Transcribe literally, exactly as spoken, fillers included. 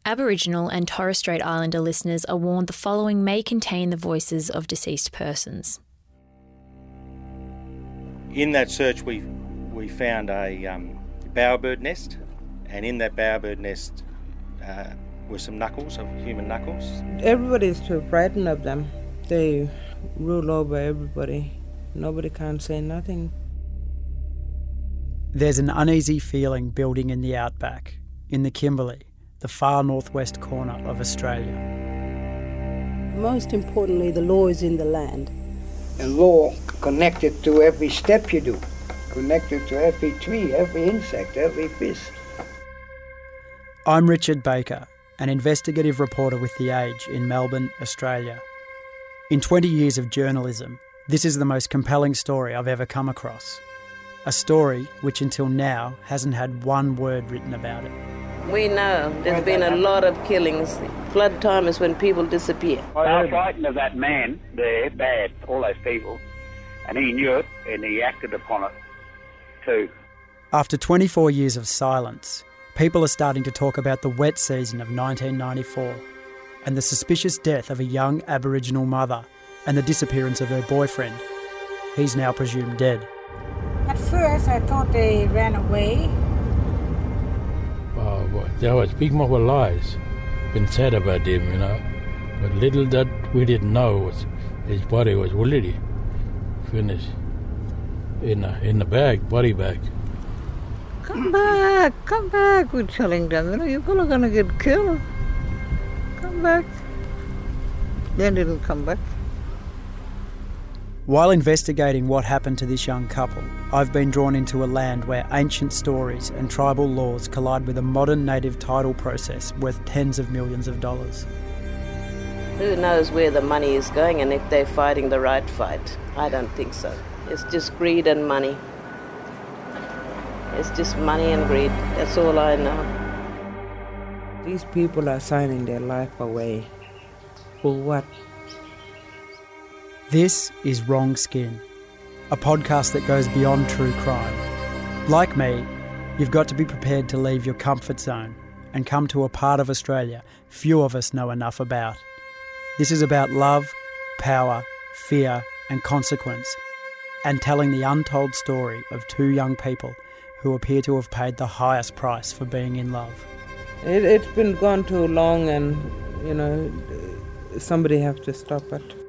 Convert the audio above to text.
Aboriginal and Torres Strait Islander listeners are warned the following may contain the voices of deceased persons. In that search we we found a um, bowerbird nest, and in that bowerbird nest uh, were some knuckles, of human knuckles. Everybody is too frightened of them. They rule over everybody. Nobody can say nothing. There's an uneasy feeling building in the outback, in the Kimberley, the far northwest corner of Australia. Most importantly, the law is in the land. And law connected to every step you do, connected to every tree, every insect, every fish. I'm Richard Baker, an investigative reporter with The Age in Melbourne, Australia. In twenty years of journalism, this is the most compelling story I've ever come across. A story which until now hasn't had one word written about it. We know there's been a lot of killings. Flood time is when people disappear. I was frightened of that man there, bad, all those people, and he knew it and he acted upon it too. After twenty-four years of silence, people are starting to talk about the wet season of nineteen ninety-four and the suspicious death of a young Aboriginal mother and the disappearance of her boyfriend. He's now presumed dead. At first I thought they ran away. Oh, boy, there was big mob of lies been said about him, you know. But little that we didn't know was his body was already finished in a, in the bag, body bag. Come back, come back, we're telling them, you know, you're probably going to get killed. Come back. Then it'll come back. While investigating what happened to this young couple, I've been drawn into a land where ancient stories and tribal laws collide with a modern native title process worth tens of millions of dollars. Who knows where the money is going and if they're fighting the right fight? I don't think so. It's just greed and money. It's just money and greed. That's all I know. These people are signing their life away. For what? This is Wrong Skin, a podcast that goes beyond true crime. Like me, you've got to be prepared to leave your comfort zone and come to a part of Australia few of us know enough about. This is about love, power, fear and consequence, and telling the untold story of two young people who appear to have paid the highest price for being in love. It, it's been gone too long and, you know, somebody have to stop it.